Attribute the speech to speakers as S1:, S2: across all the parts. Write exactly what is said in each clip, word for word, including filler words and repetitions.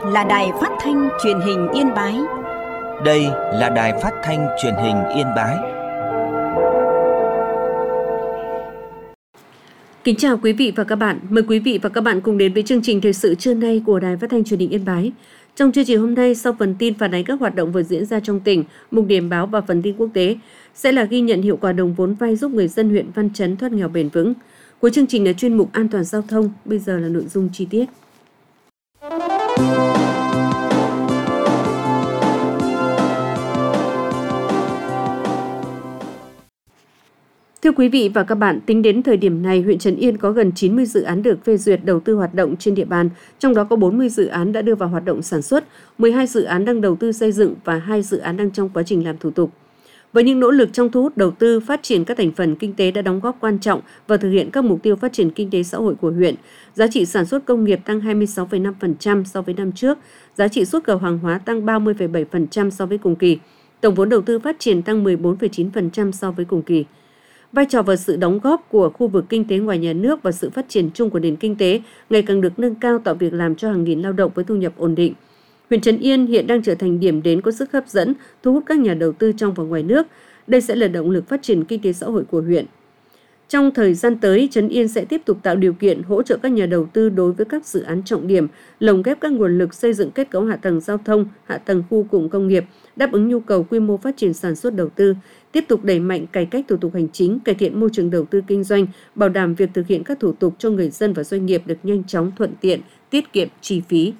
S1: là Đài Phát thanh Truyền hình Yên Bái.
S2: Đây là Đài Phát thanh Truyền hình Yên Bái.
S3: Kính chào quý vị và các bạn. Mời quý vị và các bạn cùng đến với chương trình thời sự trưa nay của Đài Phát thanh Truyền hình Yên Bái. Trong chương trình hôm nay, sau phần tin phản ánh các hoạt động vừa diễn ra trong tỉnh, mục điểm báo và phần tin quốc tế sẽ là ghi nhận hiệu quả đồng vốn vay giúp người dân huyện Văn Chấn thoát nghèo bền vững. Cuối chương trình là chuyên mục an toàn giao thông. Bây giờ là nội dung chi tiết. Thưa quý vị và các bạn, tính đến thời điểm này, huyện Trấn Yên có gần chín mươi dự án được phê duyệt đầu tư hoạt động trên địa bàn, trong đó có bốn mươi dự án đã đưa vào hoạt động sản xuất, mười hai dự án đang đầu tư xây dựng và hai dự án đang trong quá trình làm thủ tục. Với những nỗ lực trong thu hút đầu tư, phát triển các thành phần kinh tế đã đóng góp quan trọng vào thực hiện các mục tiêu phát triển kinh tế xã hội của huyện. Giá trị sản xuất công nghiệp tăng hai mươi sáu phẩy năm phần trăm so với năm trước, giá trị xuất khẩu hàng hóa tăng ba mươi phẩy bảy phần trăm so với cùng kỳ. Tổng vốn đầu tư phát triển tăng mười bốn phẩy chín phần trăm so với cùng kỳ. Vai trò và sự đóng góp của khu vực kinh tế ngoài nhà nước và sự phát triển chung của nền kinh tế ngày càng được nâng cao, tạo việc làm cho hàng nghìn lao động với thu nhập ổn định. Huyện Trấn Yên hiện đang trở thành điểm đến có sức hấp dẫn, thu hút các nhà đầu tư trong và ngoài nước. Đây sẽ là động lực phát triển kinh tế xã hội của huyện. Trong thời gian tới, Trấn Yên sẽ tiếp tục tạo điều kiện hỗ trợ các nhà đầu tư đối với các dự án trọng điểm, lồng ghép các nguồn lực xây dựng kết cấu hạ tầng giao thông, hạ tầng khu cụm công nghiệp, đáp ứng nhu cầu quy mô phát triển sản xuất đầu tư, tiếp tục đẩy mạnh cải cách thủ tục hành chính, cải thiện môi trường đầu tư kinh doanh, bảo đảm việc thực hiện các thủ tục cho người dân và doanh nghiệp được nhanh chóng, thuận tiện, tiết kiệm chi phí.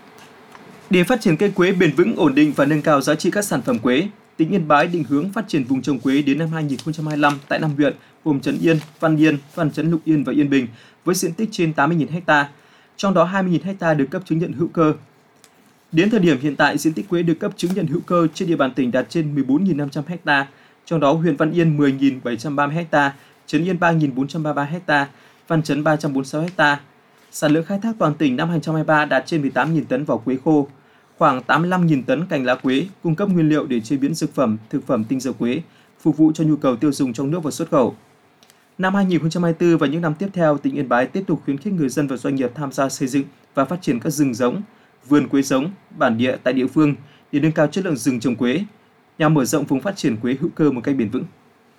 S4: Để phát triển cây quế bền vững, ổn định và nâng cao giá trị các sản phẩm quế, tỉnh Yên Bái định hướng phát triển vùng trồng quế đến năm hai nghìn không trăm hai mươi lăm tại năm huyện gồm Trấn Yên, Văn Yên, Văn Chấn, Lục Yên và Yên Bình với diện tích trên tám mươi nghìn ha, trong đó hai mươi nghìn ha được cấp chứng nhận hữu cơ. Đến thời điểm hiện tại, diện tích quế được cấp chứng nhận hữu cơ trên địa bàn tỉnh đạt trên mười bốn nghìn năm trăm ha, trong đó huyện Văn Yên mười nghìn bảy trăm ba mươi ha, Trấn Yên ba nghìn bốn trăm ba mươi ba ha, Văn Chấn ba trăm bốn mươi sáu ha. Sản lượng khai thác toàn tỉnh năm hai nghìn không trăm hai mươi ba đạt trên mười tám nghìn tấn vỏ quế khô, khoảng tám mươi lăm nghìn tấn cành lá quế, cung cấp nguyên liệu để chế biến dược phẩm, thực phẩm tinh dầu quế, phục vụ cho nhu cầu tiêu dùng trong nước và xuất khẩu. Năm hai nghìn không trăm hai mươi tư và những năm tiếp theo, tỉnh Yên Bái tiếp tục khuyến khích người dân và doanh nghiệp tham gia xây dựng và phát triển các rừng giống, vườn quế giống, bản địa tại địa phương để nâng cao chất lượng rừng trồng quế, nhằm mở rộng vùng phát triển quế hữu cơ một cách bền vững.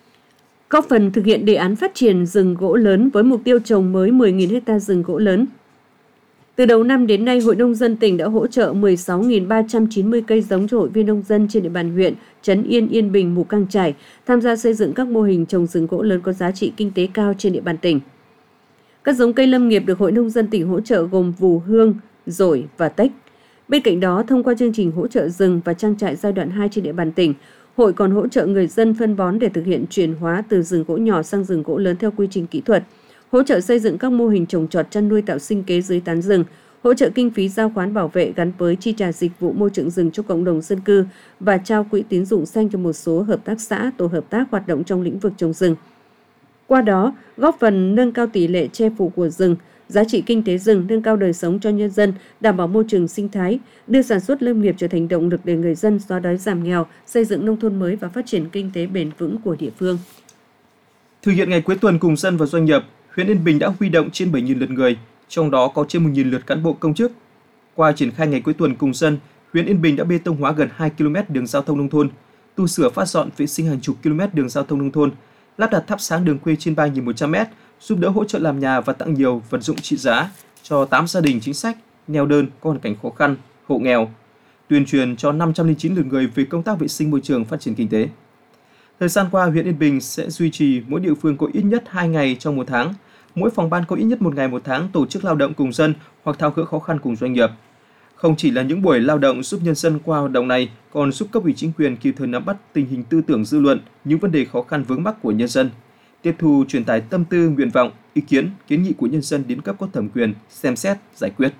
S3: Góp phần thực hiện đề án phát triển rừng gỗ lớn với mục tiêu trồng mới mười nghìn ha rừng gỗ lớn. Từ đầu năm đến nay, Hội Nông dân tỉnh đã hỗ trợ mười sáu nghìn ba trăm chín mươi cây giống cho hội viên nông dân trên địa bàn huyện Trấn Yên, Yên Bình, Mù Cang Chải tham gia xây dựng các mô hình trồng rừng gỗ lớn có giá trị kinh tế cao trên địa bàn tỉnh. Các giống cây lâm nghiệp được Hội Nông dân tỉnh hỗ trợ gồm vù hương, dổi và tếch. Bên cạnh đó, thông qua chương trình hỗ trợ rừng và trang trại giai đoạn hai trên địa bàn tỉnh, hội còn hỗ trợ người dân phân bón để thực hiện chuyển hóa từ rừng gỗ nhỏ sang rừng gỗ lớn theo quy trình kỹ thuật, hỗ trợ xây dựng các mô hình trồng trọt chăn nuôi tạo sinh kế dưới tán rừng, hỗ trợ kinh phí giao khoán bảo vệ gắn với chi trả dịch vụ môi trường rừng cho cộng đồng dân cư và trao quỹ tín dụng xanh cho một số hợp tác xã, tổ hợp tác hoạt động trong lĩnh vực trồng rừng. Qua đó, góp phần nâng cao tỷ lệ che phủ của rừng, giá trị kinh tế rừng, nâng cao đời sống cho nhân dân, đảm bảo môi trường sinh thái, đưa sản xuất lâm nghiệp trở thành động lực để người dân xóa đói giảm nghèo, xây dựng nông thôn mới và phát triển kinh tế bền vững của địa phương.
S4: Thực hiện ngày cuối tuần cùng dân và doanh nghiệp, huyện Yên Bình đã huy động trên bảy nghìn lượt người, trong đó có trên một nghìn lượt cán bộ công chức. Qua triển khai ngày cuối tuần cùng dân, huyện Yên Bình đã bê tông hóa gần hai ki lô mét đường giao thông nông thôn, tu sửa phát dọn vệ sinh hàng chục km đường giao thông nông thôn, lắp đặt thắp sáng đường quê trên ba nghìn một trăm mét, giúp đỡ hỗ trợ làm nhà và tặng nhiều vật dụng trị giá cho tám gia đình chính sách, neo đơn có hoàn cảnh khó khăn, hộ nghèo, tuyên truyền cho năm trăm lẻ chín lượt người về công tác vệ sinh môi trường, phát triển kinh tế. Thời gian qua, huyện Yên Bình sẽ duy trì mỗi địa phương có ít nhất hai ngày trong một tháng, mỗi phòng ban có ít nhất một ngày một tháng tổ chức lao động cùng dân hoặc tháo gỡ khó khăn cùng doanh nghiệp. Không chỉ là những buổi lao động giúp nhân dân qua hoạt động này, còn giúp cấp ủy chính quyền kịp thời nắm bắt tình hình tư tưởng dư luận, những vấn đề khó khăn vướng mắc của nhân dân, tiếp thu truyền tải tâm tư, nguyện vọng, ý kiến, kiến nghị của nhân dân đến cấp có thẩm quyền xem xét, giải quyết.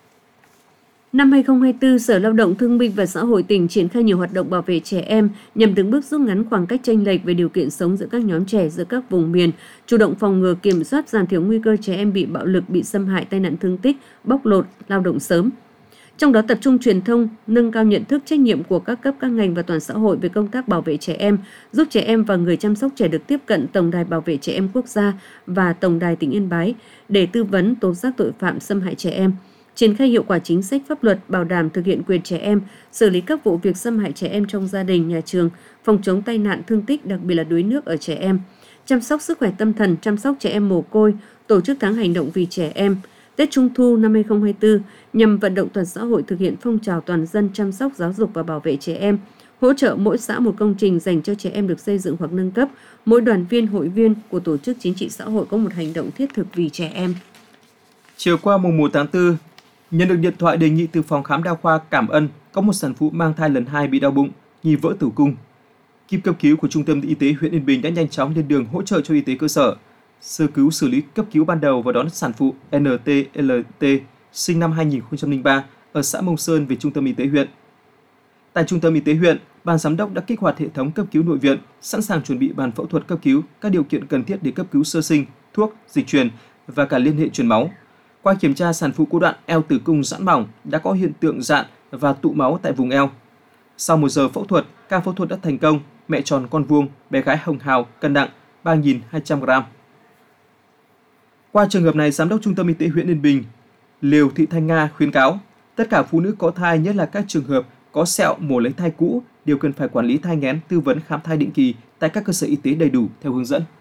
S3: Năm hai nghìn không trăm hai mươi tư, Sở Lao động Thương binh và Xã hội tỉnh triển khai nhiều hoạt động bảo vệ trẻ em nhằm từng bước rút ngắn khoảng cách chênh lệch về điều kiện sống giữa các nhóm trẻ giữa các vùng miền, chủ động phòng ngừa, kiểm soát, giảm thiểu nguy cơ trẻ em bị bạo lực, bị xâm hại, tai nạn thương tích, bóc lột, lao động sớm. Trong đó tập trung truyền thông, nâng cao nhận thức trách nhiệm của các cấp, các ngành và toàn xã hội về công tác bảo vệ trẻ em, giúp trẻ em và người chăm sóc trẻ được tiếp cận Tổng đài Bảo vệ trẻ em quốc gia và Tổng đài tỉnh Yên Bái để tư vấn, tố giác tội phạm xâm hại trẻ em. triển khai hiệu quả chính sách pháp luật bảo đảm thực hiện quyền trẻ em, xử lý các vụ việc xâm hại trẻ em trong gia đình, nhà trường, phòng chống tai nạn thương tích, đặc biệt là đuối nước ở trẻ em, chăm sóc sức khỏe tâm thần, chăm sóc trẻ em mồ côi, tổ chức tháng hành động vì trẻ em. Tết Trung thu năm hai không hai tư nhằm vận động toàn xã hội thực hiện phong trào toàn dân chăm sóc, giáo dục và bảo vệ trẻ em, hỗ trợ mỗi xã một công trình dành cho trẻ em được xây dựng hoặc nâng cấp, mỗi đoàn viên, hội viên của tổ chức chính trị xã hội có một hành động thiết thực vì trẻ em.
S4: Chiều qua mùng một tháng tư, nhận được điện thoại đề nghị từ phòng khám đa khoa Cảm Ân có một sản phụ mang thai lần hai bị đau bụng, nghi vỡ tử cung. Kíp cấp cứu của Trung tâm Y tế huyện Yên Bình đã nhanh chóng lên đường hỗ trợ cho y tế cơ sở, sơ cứu xử lý cấp cứu ban đầu và đón sản phụ en tê lờ tê sinh năm hai nghìn không trăm lẻ ba ở xã Mông Sơn về Trung tâm Y tế huyện. Tại Trung tâm Y tế huyện, ban giám đốc đã kích hoạt hệ thống cấp cứu nội viện, sẵn sàng chuẩn bị bàn phẫu thuật cấp cứu, các điều kiện cần thiết để cấp cứu sơ sinh, thuốc, dịch truyền và cả liên hệ truyền máu. Qua kiểm tra, sản phụ có đoạn eo tử cung giãn mỏng, đã có hiện tượng dạn và tụ máu tại vùng eo. Sau một giờ phẫu thuật, ca phẫu thuật đã thành công, mẹ tròn con vuông, bé gái hồng hào, cân nặng ba nghìn hai trăm gam. Qua trường hợp này, Giám đốc Trung tâm Y tế huyện Yên Bình, Liều Thị Thanh Nga khuyến cáo tất cả phụ nữ có thai, nhất là các trường hợp có sẹo, mổ lấy thai cũ, đều cần phải quản lý thai nghén, tư vấn khám thai định kỳ tại các cơ sở y tế đầy đủ theo hướng dẫn.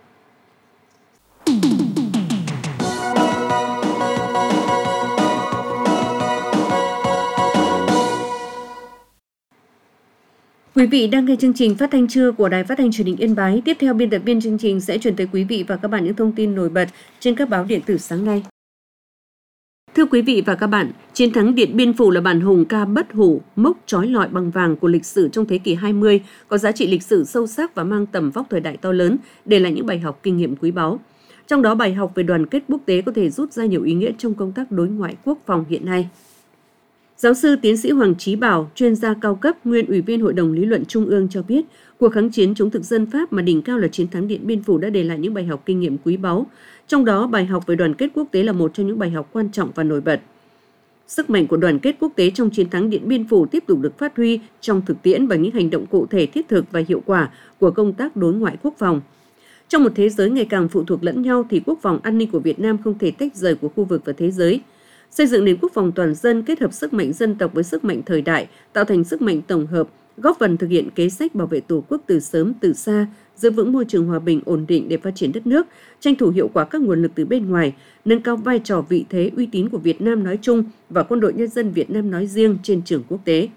S3: Quý vị đang nghe chương trình phát thanh trưa của Đài Phát thanh Truyền hình Yên Bái. Tiếp theo, biên tập viên chương trình sẽ chuyển tới quý vị và các bạn những thông tin nổi bật trên các báo điện tử sáng nay. Thưa quý vị và các bạn, chiến thắng Điện Biên Phủ là bản hùng ca bất hủ, mốc trói lọi bằng vàng của lịch sử trong thế kỷ hai mươi, có giá trị lịch sử sâu sắc và mang tầm vóc thời đại to lớn, để lại những bài học kinh nghiệm quý báu. Trong đó, bài học về đoàn kết quốc tế có thể rút ra nhiều ý nghĩa trong công tác đối ngoại quốc phòng hiện nay. Giáo sư tiến sĩ Hoàng Chí Bảo, chuyên gia cao cấp, nguyên Ủy viên Hội đồng Lý luận Trung ương cho biết, cuộc kháng chiến chống thực dân Pháp mà đỉnh cao là chiến thắng Điện Biên Phủ đã để lại những bài học kinh nghiệm quý báu. Trong đó, bài học về đoàn kết quốc tế là một trong những bài học quan trọng và nổi bật. Sức mạnh của đoàn kết quốc tế trong chiến thắng Điện Biên Phủ tiếp tục được phát huy trong thực tiễn bằng những hành động cụ thể, thiết thực và hiệu quả của công tác đối ngoại quốc phòng. Trong một thế giới ngày càng phụ thuộc lẫn nhau thì quốc phòng an ninh của Việt Nam không thể tách rời của khu vực và thế giới. Xây dựng nền quốc phòng toàn dân kết hợp sức mạnh dân tộc với sức mạnh thời đại, tạo thành sức mạnh tổng hợp, góp phần thực hiện kế sách bảo vệ Tổ quốc từ sớm từ xa, giữ vững môi trường hòa bình ổn định để phát triển đất nước, tranh thủ hiệu quả các nguồn lực từ bên ngoài, nâng cao vai trò vị thế uy tín của Việt Nam nói chung và Quân đội Nhân dân Việt Nam nói riêng trên trường quốc tế.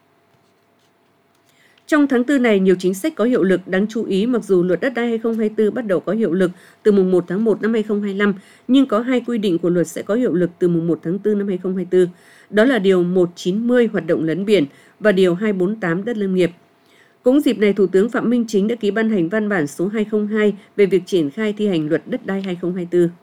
S3: Trong tháng tư này, nhiều chính sách có hiệu lực đáng chú ý. Mặc dù luật đất đai hai không hai tư bắt đầu có hiệu lực từ mùng một tháng một năm hai không hai lăm, nhưng có hai quy định của luật sẽ có hiệu lực từ mùng một tháng tư năm hai không hai tư. Đó là Điều một trăm chín mươi hoạt động lấn biển và Điều hai trăm bốn mươi tám đất lâm nghiệp. Cũng dịp này, Thủ tướng Phạm Minh Chính đã ký ban hành văn bản số hai không hai về việc triển khai thi hành luật đất đai hai không hai tư.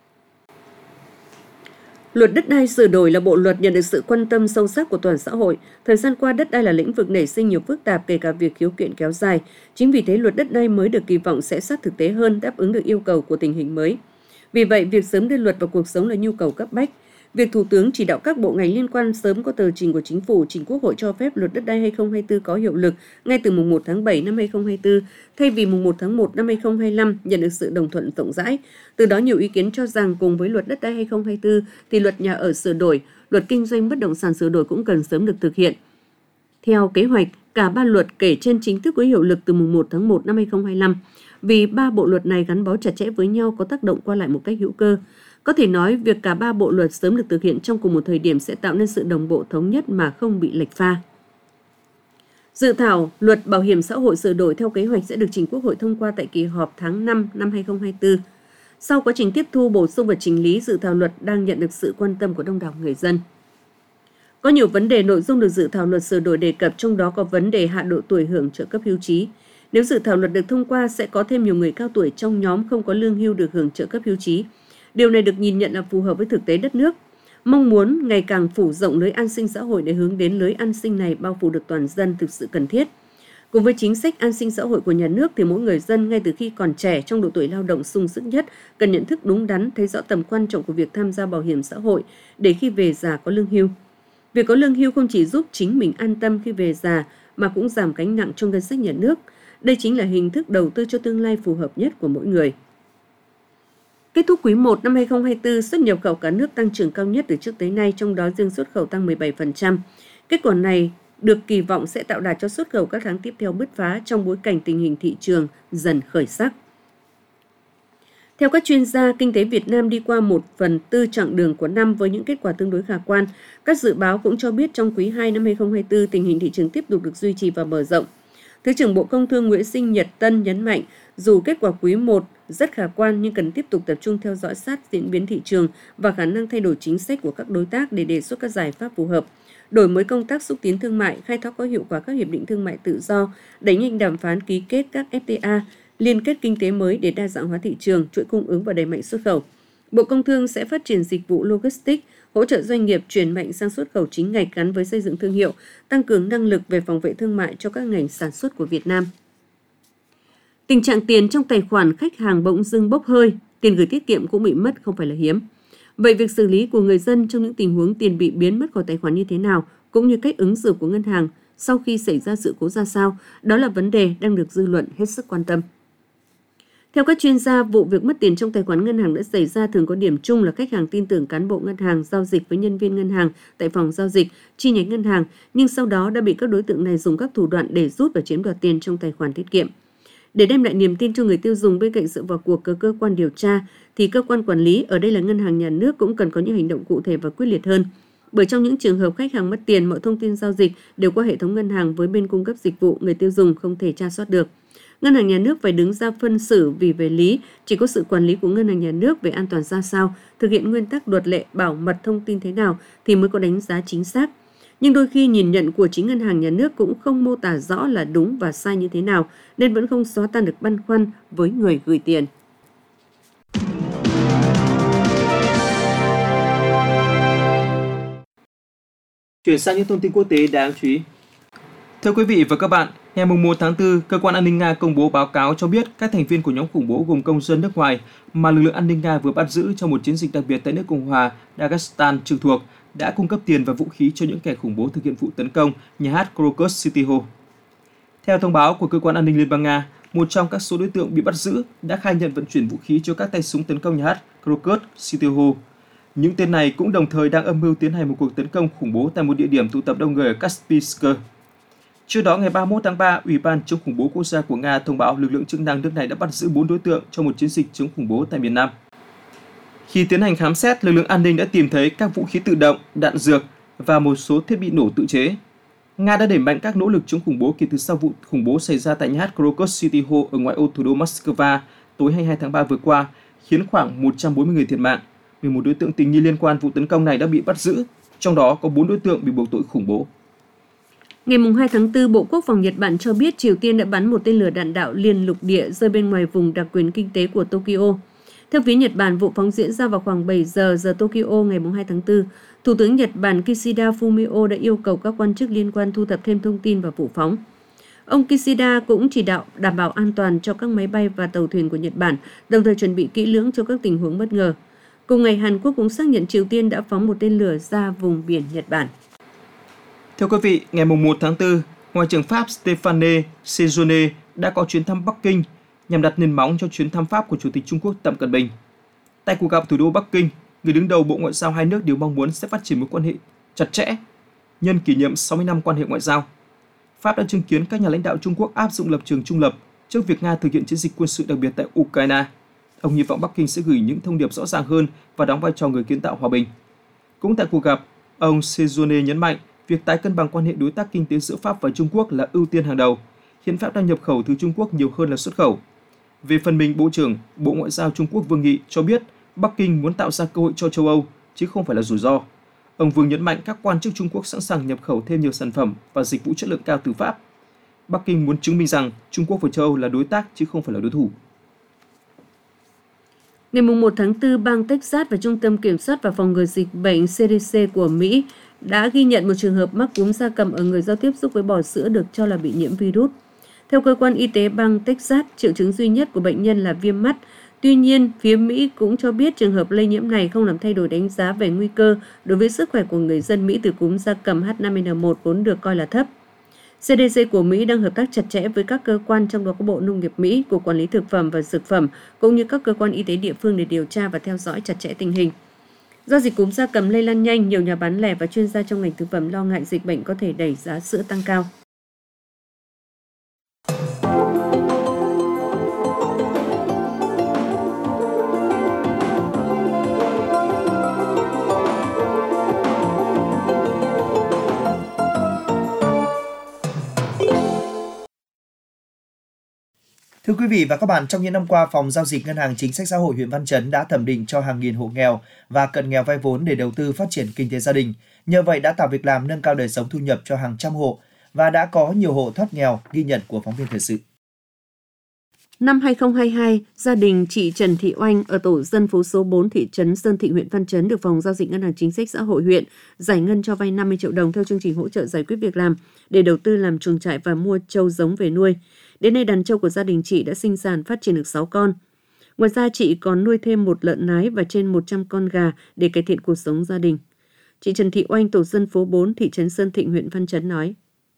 S3: Luật đất đai sửa đổi là bộ luật nhận được sự quan tâm sâu sắc của toàn xã hội. Thời gian qua, đất đai là lĩnh vực nảy sinh nhiều phức tạp, kể cả việc khiếu kiện kéo dài. Chính vì thế, luật đất đai mới được kỳ vọng sẽ sát thực tế hơn, đáp ứng được yêu cầu của tình hình mới. Vì vậy, việc sớm đưa luật vào cuộc sống là nhu cầu cấp bách. Việc Thủ tướng chỉ đạo các bộ ngành liên quan sớm có tờ trình của Chính phủ trình Quốc hội cho phép luật đất đai hai không hai tư có hiệu lực ngay từ mùng một tháng bảy năm hai không hai tư, thay vì mùng một tháng một năm hai không hai lăm, nhận được sự đồng thuận rộng rãi. Từ đó, nhiều ý kiến cho rằng cùng với luật đất đai hai không hai tư thì luật nhà ở sửa đổi, luật kinh doanh bất động sản sửa đổi cũng cần sớm được thực hiện. Theo kế hoạch, cả ba luật kể trên chính thức có hiệu lực từ mùng một tháng một năm hai không hai lăm. Vì ba bộ luật này gắn bó chặt chẽ với nhau, có tác động qua lại một cách hữu cơ. Có thể nói, việc cả ba bộ luật sớm được thực hiện trong cùng một thời điểm sẽ tạo nên sự đồng bộ thống nhất mà không bị lệch pha. Dự thảo luật bảo hiểm xã hội sửa đổi theo kế hoạch sẽ được trình Quốc hội thông qua tại kỳ họp tháng năm năm hai không hai tư. Sau quá trình tiếp thu, bổ sung và chỉnh lý, dự thảo luật đang nhận được sự quan tâm của đông đảo người dân. Có nhiều vấn đề nội dung được dự thảo luật sửa đổi đề cập, trong đó có vấn đề hạ độ tuổi hưởng trợ cấp hưu trí. Nếu dự thảo luật được thông qua, sẽ có thêm nhiều người cao tuổi trong nhóm không có lương hưu được hưởng trợ cấp hưu trí. Điều này được nhìn nhận là phù hợp với thực tế đất nước. Mong muốn ngày càng phủ rộng lưới an sinh xã hội để hướng đến lưới an sinh này bao phủ được toàn dân thực sự cần thiết. Cùng với chính sách an sinh xã hội của nhà nước thì mỗi người dân ngay từ khi còn trẻ trong độ tuổi lao động sung sức nhất cần nhận thức đúng đắn, thấy rõ tầm quan trọng của việc tham gia bảo hiểm xã hội để khi về già có lương hưu. Việc có lương hưu không chỉ giúp chính mình an tâm khi về già mà cũng giảm gánh nặng trong ngân sách nhà nước. Đây chính là hình thức đầu tư cho tương lai phù hợp nhất của mỗi người. Kết thúc quý một năm hai không hai tư, xuất nhập khẩu cả nước tăng trưởng cao nhất từ trước tới nay, trong đó riêng xuất khẩu tăng mười bảy phần trăm. Kết quả này được kỳ vọng sẽ tạo đà cho xuất khẩu các tháng tiếp theo bứt phá trong bối cảnh tình hình thị trường dần khởi sắc. Theo các chuyên gia, kinh tế Việt Nam đi qua một phần tư chặng đường của năm với những kết quả tương đối khả quan. Các dự báo cũng cho biết trong quý hai năm hai không hai tư, tình hình thị trường tiếp tục được duy trì và mở rộng. Thứ trưởng Bộ Công Thương Nguyễn Sinh Nhật Tân nhấn mạnh, dù kết quả quý một rất khả quan nhưng cần tiếp tục tập trung theo dõi sát diễn biến thị trường và khả năng thay đổi chính sách của các đối tác để đề xuất các giải pháp phù hợp. Đổi mới công tác xúc tiến thương mại, khai thác có hiệu quả các hiệp định thương mại tự do, đẩy nhanh đàm phán ký kết các ép tê a, liên kết kinh tế mới để đa dạng hóa thị trường, chuỗi cung ứng và đẩy mạnh xuất khẩu. Bộ Công Thương sẽ phát triển dịch vụ logistics, hỗ trợ doanh nghiệp chuyển mạnh sang xuất khẩu chính ngạch gắn với xây dựng thương hiệu, tăng cường năng lực về phòng vệ thương mại cho các ngành sản xuất của Việt Nam. Tình trạng tiền trong tài khoản khách hàng bỗng dưng bốc hơi, tiền gửi tiết kiệm cũng bị mất không phải là hiếm. Vậy việc xử lý của người dân trong những tình huống tiền bị biến mất khỏi tài khoản như thế nào, cũng như cách ứng xử của ngân hàng sau khi xảy ra sự cố ra sao, đó là vấn đề đang được dư luận hết sức quan tâm. Theo các chuyên gia, vụ việc mất tiền trong tài khoản ngân hàng đã xảy ra thường có điểm chung là khách hàng tin tưởng cán bộ ngân hàng giao dịch với nhân viên ngân hàng tại phòng giao dịch, chi nhánh ngân hàng, nhưng sau đó đã bị các đối tượng này dùng các thủ đoạn để rút và chiếm đoạt tiền trong tài khoản tiết kiệm. Để đem lại niềm tin cho người tiêu dùng bên cạnh sự vào cuộc của cơ quan điều tra, thì cơ quan quản lý, ở đây là ngân hàng nhà nước, cũng cần có những hành động cụ thể và quyết liệt hơn. Bởi trong những trường hợp khách hàng mất tiền, mọi thông tin giao dịch đều qua hệ thống ngân hàng với bên cung cấp dịch vụ, người tiêu dùng không thể tra soát được. Ngân hàng nhà nước phải đứng ra phân xử vì về lý, chỉ có sự quản lý của ngân hàng nhà nước về an toàn ra sao, thực hiện nguyên tắc luật lệ bảo mật thông tin thế nào thì mới có đánh giá chính xác. Nhưng đôi khi nhìn nhận của chính ngân hàng nhà nước cũng không mô tả rõ là đúng và sai như thế nào, nên vẫn không xóa tan được băn khoăn với người gửi tiền.
S4: Chuyển sang những thông tin quốc tế đáng chú ý. Thưa quý vị và các bạn, ngày mùng một tháng tư, Cơ quan An ninh Nga công bố báo cáo cho biết các thành viên của nhóm khủng bố gồm công dân nước ngoài mà lực lượng an ninh Nga vừa bắt giữ trong một chiến dịch đặc biệt tại nước Cộng hòa Dagestan trực thuộc đã cung cấp tiền và vũ khí cho những kẻ khủng bố thực hiện vụ tấn công nhà hát Krokus City Hall. Theo thông báo của Cơ quan An ninh Liên bang Nga, một trong các số đối tượng bị bắt giữ đã khai nhận vận chuyển vũ khí cho các tay súng tấn công nhà hát Krokus City Hall. Những tên này cũng đồng thời đang âm mưu tiến hành một cuộc tấn công khủng bố tại một địa điểm tụ tập đông người ở Kaspiysk. Trước đó, ngày ba mươi mốt tháng ba, Ủy ban chống khủng bố quốc gia của Nga thông báo lực lượng chức năng nước này đã bắt giữ bốn đối tượng trong một chiến dịch chống khủng bố tại miền Nam. Khi tiến hành khám xét, lực lượng an ninh đã tìm thấy các vũ khí tự động, đạn dược và một số thiết bị nổ tự chế. Nga đã đẩy mạnh các nỗ lực chống khủng bố kể từ sau vụ khủng bố xảy ra tại nhà hát Krokus City Hall ở ngoại ô thủ đô Moscow tối hai mươi hai tháng ba vừa qua, khiến khoảng một trăm bốn mươi người thiệt mạng. mười một đối tượng tình nghi liên quan vụ tấn công này đã bị bắt giữ, trong đó có bốn đối tượng bị buộc tội khủng bố.
S3: Ngày hai tháng tư, Bộ Quốc phòng Nhật Bản cho biết Triều Tiên đã bắn một tên lửa đạn đạo liên lục địa rơi bên ngoài vùng đặc quyền kinh tế của Tokyo. Theo phía Nhật Bản, vụ phóng diễn ra vào khoảng bảy giờ giờ Tokyo ngày hai tháng tư. Thủ tướng Nhật Bản Kishida Fumio đã yêu cầu các quan chức liên quan thu thập thêm thông tin vào vụ phóng. Ông Kishida cũng chỉ đạo đảm bảo an toàn cho các máy bay và tàu thuyền của Nhật Bản, đồng thời chuẩn bị kỹ lưỡng cho các tình huống bất ngờ. Cùng ngày, Hàn Quốc cũng xác nhận Triều Tiên đã phóng một tên lửa ra vùng biển Nhật Bản.
S4: Thưa quý vị, ngày một tháng tư, Ngoại trưởng Pháp Stéphane Séjourné đã có chuyến thăm Bắc Kinh nhằm đặt nền móng cho chuyến thăm Pháp của Chủ tịch Trung Quốc Tập Cận Bình. Tại cuộc gặp thủ đô Bắc Kinh, người đứng đầu Bộ Ngoại giao hai nước đều mong muốn sẽ phát triển mối quan hệ chặt chẽ nhân kỷ niệm sáu mươi năm quan hệ ngoại giao. Pháp đã chứng kiến các nhà lãnh đạo Trung Quốc áp dụng lập trường trung lập trước việc Nga thực hiện chiến dịch quân sự đặc biệt tại Ukraine. Ông hy vọng Bắc Kinh sẽ gửi những thông điệp rõ ràng hơn và đóng vai trò người kiến tạo hòa bình. Cũng tại cuộc gặp, ông Séjourné nhấn mạnh việc tái cân bằng quan hệ đối tác kinh tế giữa Pháp và Trung Quốc là ưu tiên hàng đầu. Hiện Pháp đang nhập khẩu từ Trung Quốc nhiều hơn là xuất khẩu. Về phần mình, Bộ trưởng Bộ Ngoại giao Trung Quốc Vương Nghị cho biết Bắc Kinh muốn tạo ra cơ hội cho châu Âu, chứ không phải là rủi ro. Ông Vương nhấn mạnh các quan chức Trung Quốc sẵn sàng nhập khẩu thêm nhiều sản phẩm và dịch vụ chất lượng cao từ Pháp. Bắc Kinh muốn chứng minh rằng Trung Quốc và châu Âu là đối tác chứ không phải là đối thủ.
S3: Ngày một tháng tư, bang Texas và Trung tâm Kiểm soát và Phòng ngừa Dịch bệnh C D C của Mỹ đã ghi nhận một trường hợp mắc cúm gia cầm ở người giao tiếp xúc với bò sữa được cho là bị nhiễm virus. Theo cơ quan y tế bang Texas, triệu chứng duy nhất của bệnh nhân là viêm mắt. Tuy nhiên, phía Mỹ cũng cho biết trường hợp lây nhiễm này không làm thay đổi đánh giá về nguy cơ đối với sức khỏe của người dân Mỹ từ cúm gia cầm H năm N một vốn được coi là thấp. xê đê xê của Mỹ đang hợp tác chặt chẽ với các cơ quan, trong đó có Bộ Nông nghiệp Mỹ, Cục Quản lý Thực phẩm và Dược phẩm, cũng như các cơ quan y tế địa phương để điều tra và theo dõi chặt chẽ tình hình. Do dịch cúm gia cầm lây lan nhanh, nhiều nhà bán lẻ và chuyên gia trong ngành thực phẩm lo ngại dịch bệnh có thể đẩy giá sữa tăng cao.
S5: Thưa quý vị và các bạn, trong những năm qua, Phòng Giao dịch Ngân hàng Chính sách Xã hội huyện Văn Chấn đã thẩm định cho hàng nghìn hộ nghèo và cận nghèo vay vốn để đầu tư phát triển kinh tế gia đình. Nhờ vậy đã tạo việc làm, nâng cao đời sống thu nhập cho hàng trăm hộ và đã có nhiều hộ thoát nghèo, ghi nhận của phóng viên thời sự.
S3: Năm hai không hai hai, gia đình chị Trần Thị Oanh ở tổ dân phố số bốn thị trấn Sơn Thịnh, huyện Văn Chấn được Phòng Giao dịch Ngân hàng Chính sách Xã hội huyện giải ngân cho vay năm mươi triệu đồng theo chương trình hỗ trợ giải quyết việc làm để đầu tư làm chuồng trại và mua trâu giống về nuôi. Đến nay, đàn trâu của gia đình chị đã sinh sản phát triển được sáu con. Ngoài ra, chị còn nuôi thêm một lợn nái và trên một trăm con gà để cải thiện cuộc sống gia đình. Chị Trần Thị Oanh, tổ dân phố bốn, thị trấn Sơn Thịnh, huyện Văn Chấn nói.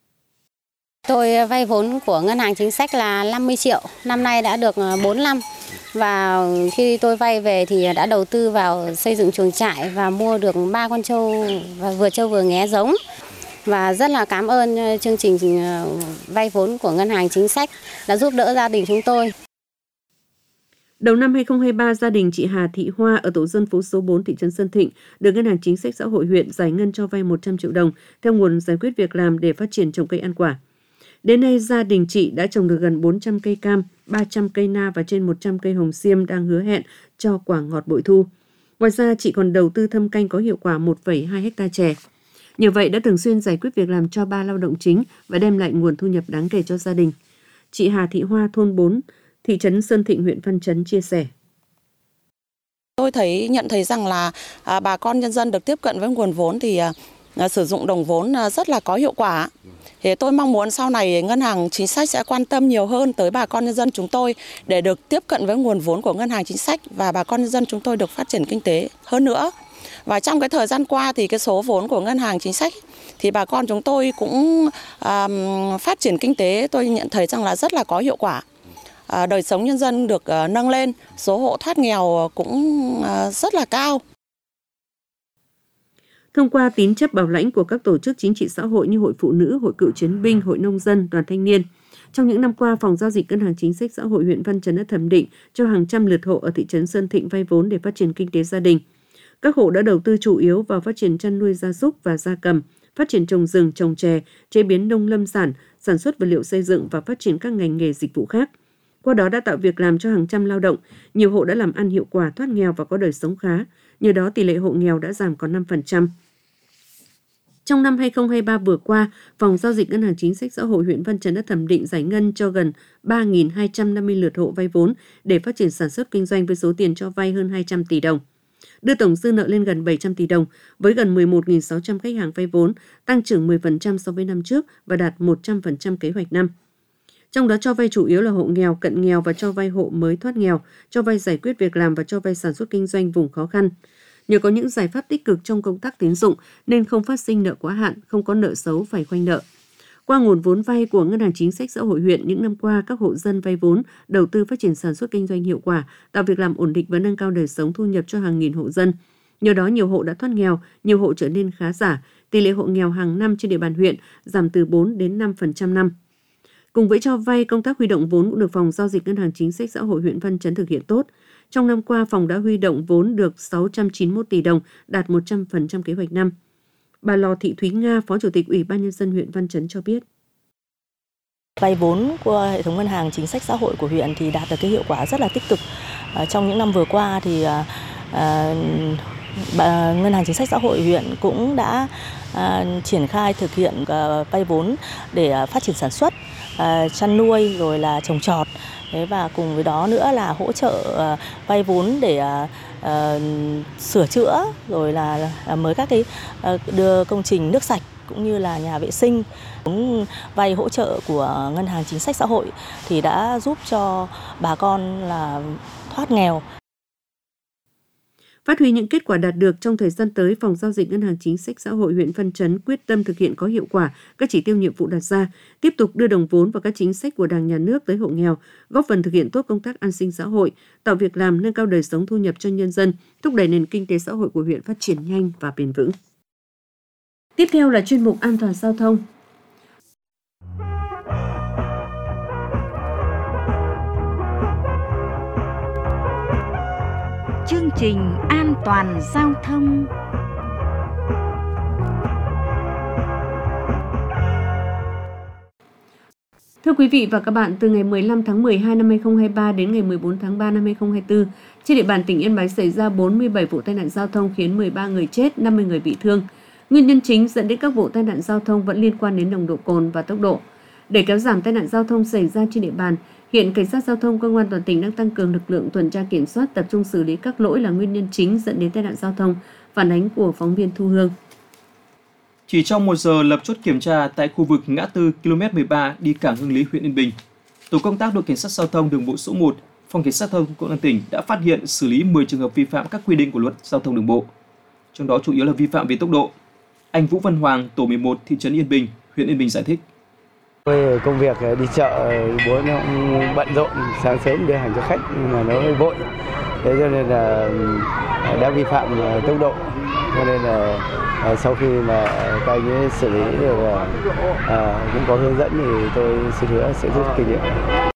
S6: Tôi vay vốn của Ngân hàng Chính sách là năm mươi triệu, năm nay đã được bốn năm. Và khi tôi vay về thì đã đầu tư vào xây dựng chuồng trại và mua được ba con trâu và vừa trâu vừa nghé giống. Và rất là cảm ơn chương trình vay vốn của Ngân hàng Chính sách đã giúp đỡ gia đình chúng tôi.
S3: Đầu năm hai không hai ba, gia đình chị Hà Thị Hoa ở tổ dân phố số bốn thị trấn Sơn Thịnh được Ngân hàng Chính sách Xã hội huyện giải ngân cho vay một trăm triệu đồng theo nguồn giải quyết việc làm để phát triển trồng cây ăn quả. Đến nay, gia đình chị đã trồng được gần bốn trăm cây cam, ba trăm cây na và trên một trăm cây hồng xiêm đang hứa hẹn cho quả ngọt bội thu. Ngoài ra, chị còn đầu tư thâm canh có hiệu quả một phẩy hai héc ta chè. Nhờ vậy đã thường xuyên giải quyết việc làm cho ba lao động chính và đem lại nguồn thu nhập đáng kể cho gia đình. Chị Hà Thị Hoa, thôn bốn, thị trấn Sơn Thịnh, huyện Văn Chấn chia sẻ.
S7: Tôi thấy nhận thấy rằng là à, bà con nhân dân được tiếp cận với nguồn vốn thì à, sử dụng đồng vốn à, rất là có hiệu quả. Thì tôi mong muốn sau này Ngân hàng Chính sách sẽ quan tâm nhiều hơn tới bà con nhân dân chúng tôi để được tiếp cận với nguồn vốn của Ngân hàng Chính sách và bà con nhân dân chúng tôi được phát triển kinh tế hơn nữa. Và trong cái thời gian qua thì cái số vốn của Ngân hàng Chính sách thì bà con chúng tôi cũng à, phát triển kinh tế, tôi nhận thấy rằng là rất là có hiệu quả. À, đời sống nhân dân được à, nâng lên, số hộ thoát nghèo cũng à, rất là cao.
S3: Thông qua tín chấp bảo lãnh của các tổ chức chính trị xã hội như Hội Phụ Nữ, Hội Cựu Chiến binh, Hội Nông dân, Đoàn Thanh niên, trong những năm qua, Phòng Giao dịch Ngân hàng Chính sách Xã hội huyện Văn Chấn đã thẩm định cho hàng trăm lượt hộ ở thị trấn Sơn Thịnh vay vốn để phát triển kinh tế gia đình. Các hộ đã đầu tư chủ yếu vào phát triển chăn nuôi gia súc và gia cầm, phát triển trồng rừng, trồng chè, chế biến nông lâm sản, sản xuất vật liệu xây dựng và phát triển các ngành nghề dịch vụ khác. Qua đó đã tạo việc làm cho hàng trăm lao động, nhiều hộ đã làm ăn hiệu quả, thoát nghèo và có đời sống khá. Nhờ đó tỷ lệ hộ nghèo đã giảm còn năm phần trăm. Trong năm hai không hai ba vừa qua, Phòng Giao dịch Ngân hàng Chính sách Xã hội huyện Văn Chấn đã thẩm định giải ngân cho gần ba nghìn hai trăm năm mươi lượt hộ vay vốn để phát triển sản xuất kinh doanh với số tiền cho vay hơn hai trăm tỷ đồng. Đưa tổng dư nợ lên gần bảy trăm tỷ đồng, với gần mười một nghìn sáu trăm khách hàng vay vốn, tăng trưởng mười phần trăm so với năm trước và đạt một trăm phần trăm kế hoạch năm. Trong đó cho vay chủ yếu là hộ nghèo, cận nghèo và cho vay hộ mới thoát nghèo, cho vay giải quyết việc làm và cho vay sản xuất kinh doanh vùng khó khăn. Nhờ có những giải pháp tích cực trong công tác tín dụng nên không phát sinh nợ quá hạn, không có nợ xấu phải khoanh nợ. Qua nguồn vốn vay của Ngân hàng Chính sách Xã hội huyện, những năm qua các hộ dân vay vốn đầu tư phát triển sản xuất kinh doanh hiệu quả, tạo việc làm ổn định và nâng cao đời sống thu nhập cho hàng nghìn hộ dân. Nhờ đó nhiều hộ đã thoát nghèo, nhiều hộ trở nên khá giả, tỷ lệ hộ nghèo hàng năm trên địa bàn huyện giảm từ bốn đến năm phần trăm năm. Cùng với cho vay, công tác huy động vốn cũng được Phòng Giao dịch Ngân hàng Chính sách Xã hội huyện Văn Chấn thực hiện tốt. Trong năm qua, phòng đã huy động vốn được sáu trăm chín mươi mốt tỷ đồng, đạt một trăm phần trăm kế hoạch năm. Bà Lò Thị Thúy Nga, Phó Chủ tịch Ủy ban Nhân dân huyện Văn Chấn cho biết.
S8: Vay vốn của hệ thống Ngân hàng Chính sách Xã hội của huyện thì đạt được cái hiệu quả rất là tích cực. Trong những năm vừa qua thì à, Ngân hàng Chính sách Xã hội huyện cũng đã à, triển khai thực hiện à, vay vốn để à, phát triển sản xuất, à, chăn nuôi rồi là trồng trọt. Thế và cùng với đó nữa là hỗ trợ à, vay vốn để à, à, sửa chữa rồi là à, mới các cái à, đưa công trình nước sạch cũng như là nhà vệ sinh. Vay hỗ trợ của Ngân hàng Chính sách Xã hội thì đã giúp cho bà con là thoát nghèo.
S3: Phát huy những kết quả đạt được trong thời gian tới, Phòng Giao dịch Ngân hàng Chính sách Xã hội huyện Văn Chấn quyết tâm thực hiện có hiệu quả các chỉ tiêu nhiệm vụ đặt ra, tiếp tục đưa đồng vốn vào các chính sách của Đảng, Nhà nước tới hộ nghèo, góp phần thực hiện tốt công tác an sinh xã hội, tạo việc làm, nâng cao đời sống thu nhập cho nhân dân, thúc đẩy nền kinh tế xã hội của huyện phát triển nhanh và bền vững. Tiếp theo là chuyên mục An toàn giao thông.
S1: Chương trình An toàn giao thông.
S3: Thưa quý vị và các bạn, từ ngày mười lăm tháng mười hai năm hai nghìn không trăm hai mươi ba đến ngày mười bốn tháng ba năm hai nghìn không trăm hai mươi tư, trên địa bàn tỉnh Yên Bái xảy ra bốn mươi bảy vụ tai nạn giao thông khiến mười ba người chết, năm mươi người bị thương. Nguyên nhân chính dẫn đến các vụ tai nạn giao thông vẫn liên quan đến nồng độ cồn và tốc độ. Để kéo giảm tai nạn giao thông xảy ra trên địa bàn, hiện Cảnh sát Giao thông Công an toàn tỉnh đang tăng cường lực lượng tuần tra kiểm soát, tập trung xử lý các lỗi là nguyên nhân chính dẫn đến tai nạn giao thông. Phản ánh của phóng viên Thu Hương.
S4: Chỉ trong một giờ lập chốt kiểm tra tại khu vực ngã tư ki lô mét mười ba đi cảng Hưng Lý, huyện Yên Bình, tổ công tác đội Cảnh sát Giao thông Đường bộ số một, Phòng Cảnh sát Giao thông Công an tỉnh đã phát hiện xử lý mười trường hợp vi phạm các quy định của Luật Giao thông Đường bộ. Trong đó chủ yếu là vi phạm về tốc độ. Anh Vũ Văn Hoàng, tổ mười một, thị trấn Yên Bình, huyện Yên Bình giải thích.
S9: Tôi công việc đi chợ, bố nó bận rộn, sáng sớm đưa hàng cho khách nhưng mà nó hơi vội. Thế cho nên là đã vi phạm tốc độ. Cho nên là sau khi mà các anh ấy xử lý được, à, cũng có hướng dẫn thì tôi xin hứa sẽ rút kinh nghiệm.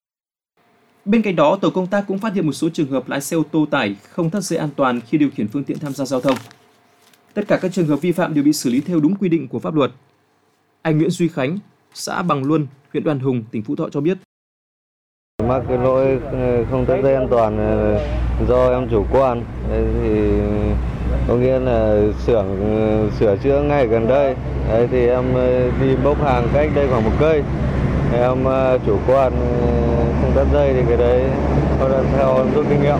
S4: Bên cạnh đó, tổ công tác cũng phát hiện một số trường hợp lái xe ô tô tải không thắt dây an toàn khi điều khiển phương tiện tham gia giao thông. Tất cả các trường hợp vi phạm đều bị xử lý theo đúng quy định của pháp luật. Anh Nguyễn Duy Khánh, xã Bằng Luân, huyện Đoan Hùng, tỉnh Phú Thọ cho biết.
S9: Mắc cái lỗi không thắt dây an toàn do em chủ quan, thì có nghĩa là xưởng sửa chữa ngay gần đây. Đấy, thì em đi bốc hàng cách đây khoảng một cây. Em chủ quan không thắt dây thì cái đấy tôi đang theo rút kinh nghiệm.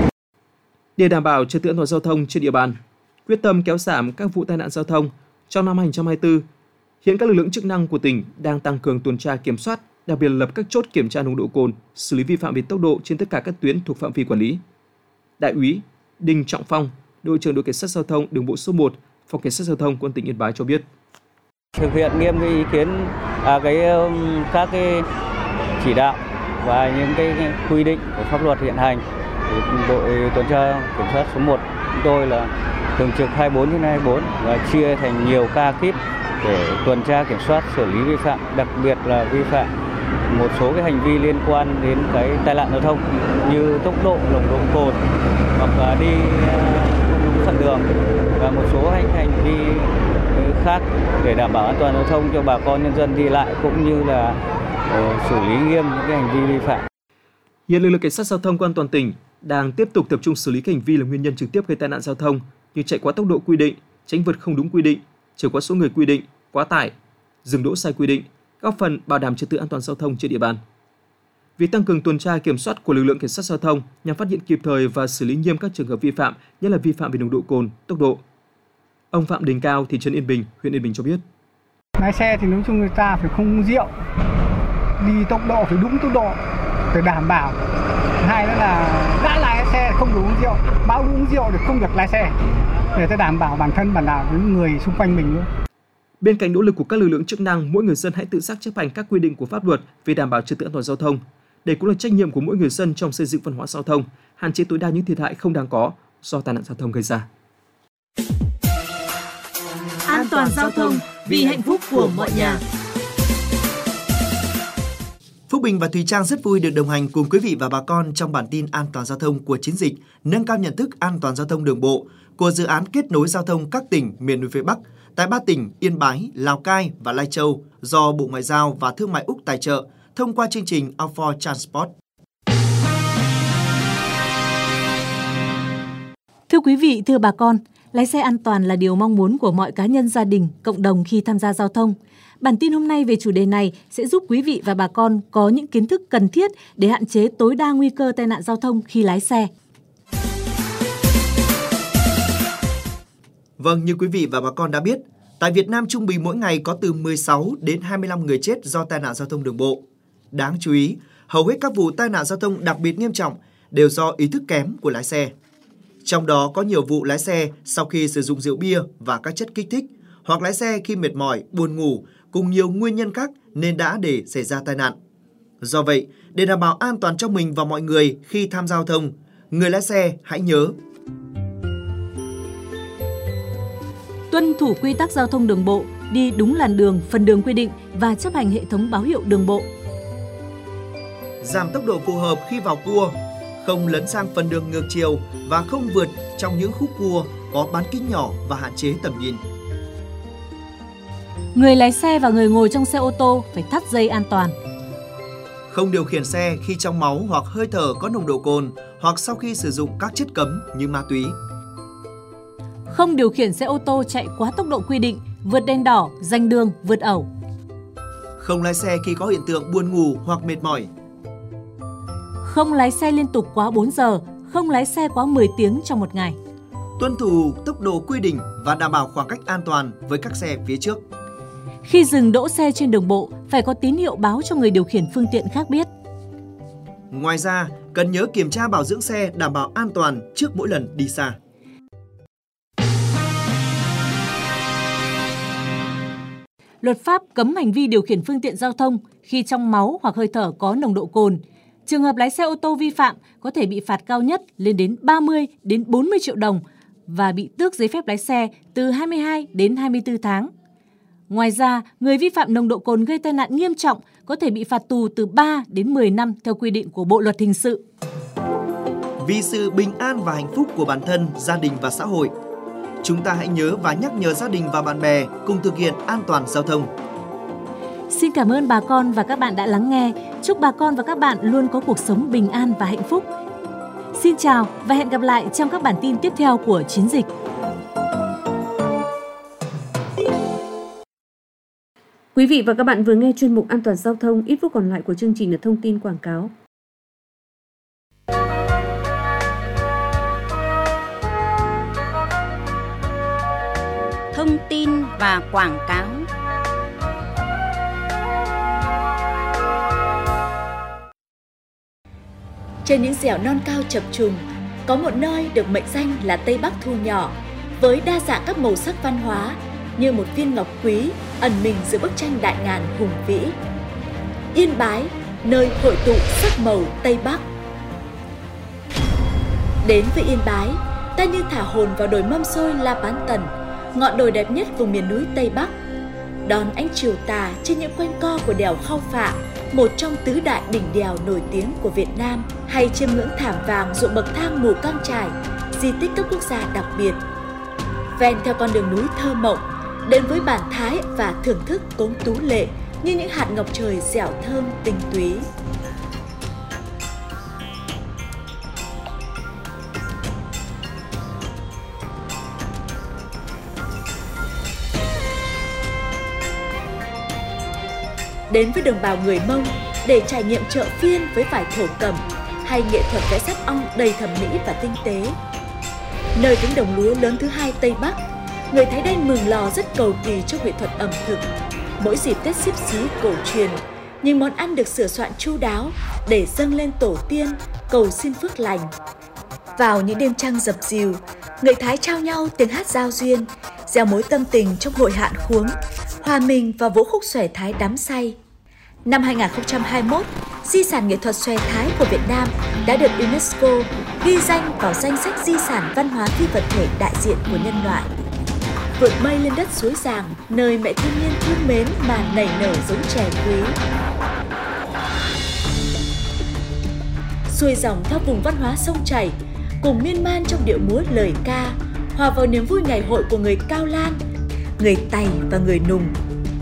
S4: Để đảm bảo trật tự an toàn giao thông trên địa bàn, quyết tâm kéo giảm các vụ tai nạn giao thông trong năm hai nghìn không trăm hai mươi tư, hiện các lực lượng chức năng của tỉnh đang tăng cường tuần tra kiểm soát, đặc biệt là lập các chốt kiểm tra nồng độ cồn, xử lý vi phạm về tốc độ trên tất cả các tuyến thuộc phạm vi quản lý. Đại úy Đinh Trọng Phong, đội trưởng đội Cảnh sát Giao thông Đường bộ số một, Phòng Cảnh sát Giao thông Công an tỉnh Yên Bái cho biết.
S10: Thực hiện nghiêm cái ý kiến à, cái các cái chỉ đạo và những cái quy định của pháp luật hiện hành. Thì đội tuần tra kiểm soát số một chúng tôi là thường trực hai mươi bốn trên hai mươi bốn và chia thành nhiều ca kíp để tuần tra kiểm soát xử lý vi phạm, đặc biệt là vi phạm một số cái hành vi liên quan đến cái tai nạn giao thông như tốc độ, nồng độ cồn hoặc là đi không đúng phần đường và một số hành hành vi khác để đảm bảo an toàn giao thông cho bà con nhân dân đi lại cũng như là uh, xử lý nghiêm những cái hành vi vi phạm.
S4: Hiện lực lượng Cảnh sát Giao thông Công an toàn tỉnh đang tiếp tục tập trung xử lý các hành vi là nguyên nhân trực tiếp gây tai nạn giao thông như chạy quá tốc độ quy định, tránh vượt không đúng quy định, chở quá số người quy định, quá tải, dừng đỗ sai quy định, góp phần bảo đảm trật tự an toàn giao thông trên địa bàn. Việc tăng cường tuần tra kiểm soát của lực lượng Cảnh sát Giao thông nhằm phát hiện kịp thời và xử lý nghiêm các trường hợp vi phạm, nhất là vi phạm về nồng độ cồn, tốc độ. Ông Phạm Đình Cao, thị trấn Yên Bình, huyện Yên Bình cho biết.
S11: Lái xe thì nói chung người ta phải không uống rượu, đi tốc độ phải đúng tốc độ để đảm bảo. Hai nữa là đã lái xe không được uống rượu, báo uống rượu thì không được lái xe để ta đảm bảo bản thân bản đảo những người xung quanh mình nữa.
S4: Bên cạnh nỗ lực của các lực lượng chức năng, mỗi người dân hãy tự giác chấp hành các quy định của pháp luật về đảm bảo trật tự an toàn giao thông. Đây cũng là trách nhiệm của mỗi người dân trong xây dựng văn hóa giao thông, hạn chế tối đa những thiệt hại không đáng có do tai nạn giao thông gây ra.
S12: An toàn giao thông vì hạnh phúc của mọi nhà.
S5: Phúc Bình và Thùy Trang rất vui được đồng hành cùng quý vị và bà con trong bản tin an toàn giao thông của chiến dịch nâng cao nhận thức an toàn giao thông đường bộ của dự án kết nối giao thông các tỉnh miền núi phía Bắc tại ba tỉnh Yên Bái, Lào Cai và Lai Châu do Bộ Ngoại giao và Thương mại Úc tài trợ thông qua chương trình All for Transport.
S13: Thưa quý vị, thưa bà con, lái xe an toàn là điều mong muốn của mọi cá nhân, gia đình, cộng đồng khi tham gia giao thông. Bản tin hôm nay về chủ đề này sẽ giúp quý vị và bà con có những kiến thức cần thiết để hạn chế tối đa nguy cơ tai nạn giao thông khi lái xe.
S5: Vâng, như quý vị và bà con đã biết, tại Việt Nam trung bình mỗi ngày có từ mười sáu đến hai mươi lăm người chết do tai nạn giao thông đường bộ. Đáng chú ý, hầu hết các vụ tai nạn giao thông đặc biệt nghiêm trọng đều do ý thức kém của lái xe. Trong đó có nhiều vụ lái xe sau khi sử dụng rượu bia và các chất kích thích, hoặc lái xe khi mệt mỏi, buồn ngủ, cùng nhiều nguyên nhân khác nên đã để xảy ra tai nạn. Do vậy, để đảm bảo an toàn cho mình và mọi người khi tham gia giao thông, người lái xe hãy nhớ
S13: tuân thủ quy tắc giao thông đường bộ, đi đúng làn đường, phần đường quy định và chấp hành hệ thống báo hiệu đường bộ.
S5: Giảm tốc độ phù hợp khi vào cua, không lấn sang phần đường ngược chiều và không vượt trong những khúc cua có bán kính nhỏ và hạn chế tầm nhìn.
S13: Người lái xe và người ngồi trong xe ô tô phải thắt dây an toàn.
S5: Không điều khiển xe khi trong máu hoặc hơi thở có nồng độ cồn hoặc sau khi sử dụng các chất cấm như ma túy.
S13: Không điều khiển xe ô tô chạy quá tốc độ quy định, vượt đèn đỏ, giành đường, vượt ẩu.
S5: Không lái xe khi có hiện tượng buồn ngủ hoặc mệt mỏi.
S13: Không lái xe liên tục quá bốn giờ, không lái xe quá mười tiếng trong một ngày.
S5: Tuân thủ tốc độ quy định và đảm bảo khoảng cách an toàn với các xe phía trước.
S13: Khi dừng đỗ xe trên đường bộ, phải có tín hiệu báo cho người điều khiển phương tiện khác biết.
S5: Ngoài ra, cần nhớ kiểm tra bảo dưỡng xe đảm bảo an toàn trước mỗi lần đi xa.
S13: Luật pháp cấm hành vi điều khiển phương tiện giao thông khi trong máu hoặc hơi thở có nồng độ cồn. Trường hợp lái xe ô tô vi phạm có thể bị phạt cao nhất lên đến ba mươi đến bốn mươi triệu đồng và bị tước giấy phép lái xe từ hai mươi hai đến hai mươi tư tháng. Ngoài ra, người vi phạm nồng độ cồn gây tai nạn nghiêm trọng có thể bị phạt tù từ ba đến mười năm theo quy định của Bộ Luật Hình sự.
S5: Vì sự bình an và hạnh phúc của bản thân, gia đình và xã hội, chúng ta hãy nhớ và nhắc nhở gia đình và bạn bè cùng thực hiện an toàn giao thông.
S13: Xin cảm ơn bà con và các bạn đã lắng nghe. Chúc bà con và các bạn luôn có cuộc sống bình an và hạnh phúc. Xin chào và hẹn gặp lại trong các bản tin tiếp theo của Chiến dịch.
S3: Quý vị và các bạn vừa nghe chuyên mục An toàn giao thông. Ít phút còn lại của chương trình là thông tin quảng cáo.
S1: Thông tin và quảng cáo.
S12: Trên những dẻo non cao chập trùng, có một nơi được mệnh danh là Tây Bắc thu nhỏ, với đa dạng các màu sắc văn hóa như một viên ngọc quý ẩn mình giữa bức tranh đại ngàn hùng vĩ. Yên Bái, nơi hội tụ sắc màu Tây Bắc. Đến với Yên Bái, ta như thả hồn vào đồi mâm xôi La Bán Tần, ngọn đồi đẹp nhất vùng miền núi Tây Bắc. Đón ánh chiều tà trên những quanh co của đèo Khao Phạ, một trong tứ đại đỉnh đèo nổi tiếng của Việt Nam, hay chiêm ngưỡng thảm vàng ruộng bậc thang Mù Căng Chải, di tích cấp quốc gia đặc biệt. Ven theo con đường núi thơ mộng, đến với bản thái và thưởng thức cốm tú lệ như những hạt ngọc trời dẻo thơm tinh túy. Đến với đồng bào người Mông để trải nghiệm chợ phiên với vải thổ cẩm hay nghệ thuật vẽ sáp ong đầy thẩm mỹ và tinh tế. Nơi cánh đồng lúa lớn thứ hai Tây Bắc, người Thái Đen Mường Lò rất cầu kỳ cho nghệ thuật ẩm thực. Mỗi dịp Tết Xíp Xí cổ truyền, những món ăn được sửa soạn chu đáo để dâng lên tổ tiên, cầu xin phước lành. Vào những đêm trăng dập dìu, người Thái trao nhau tiếng hát giao duyên, gieo mối tâm tình trong hội hạn khuống, hòa mình vào vũ khúc xòe Thái đắm say. Năm hai không hai mốt, di sản nghệ thuật xòe Thái của Việt Nam đã được UNESCO ghi danh vào danh sách di sản văn hóa phi vật thể đại diện của nhân loại. Vượt mây lên đất suối Giàng, nơi mẹ thiên nhiên thương mến mà nảy nở giống chè quý. Xuôi dòng theo vùng văn hóa sông chảy, cùng miên man trong điệu múa lời ca, hòa vào niềm vui ngày hội của người Cao Lan, người Tày và người Nùng.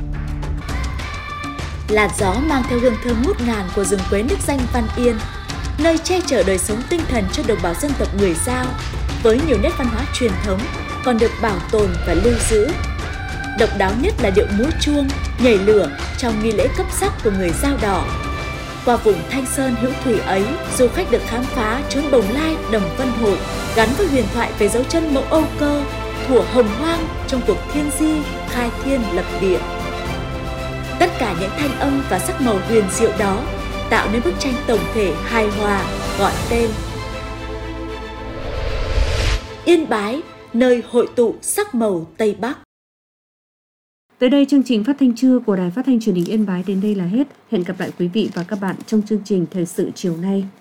S12: Làn gió mang theo hương thơm ngút ngàn của rừng quế nước danh Văn Yên, nơi che chở đời sống tinh thần cho đồng bào dân tộc người Dao, với nhiều nét văn hóa truyền thống còn được bảo tồn và lưu giữ. Độc đáo nhất là điệu múa chuông, nhảy lửa trong nghi lễ cấp sắc của người Dao Đỏ. Qua vùng Thanh Sơn hữu thủy ấy, du khách được khám phá chốn Bồng Lai, Đồng Vân Hội, gắn với huyền thoại về dấu chân mẫu Âu Cơ, thuở hồng hoang trong cuộc thiên di, khai thiên lập địa. Tất cả những thanh âm và sắc màu huyền diệu đó tạo nên bức tranh tổng thể hài hòa gọi tên Yên Bái, nơi hội tụ sắc màu Tây Bắc.
S3: Tới đây chương trình phát thanh trưa của Đài Phát thanh Truyền hình Yên Bái đến đây là hết. Hẹn gặp lại quý vị và các bạn trong chương trình Thời sự chiều nay.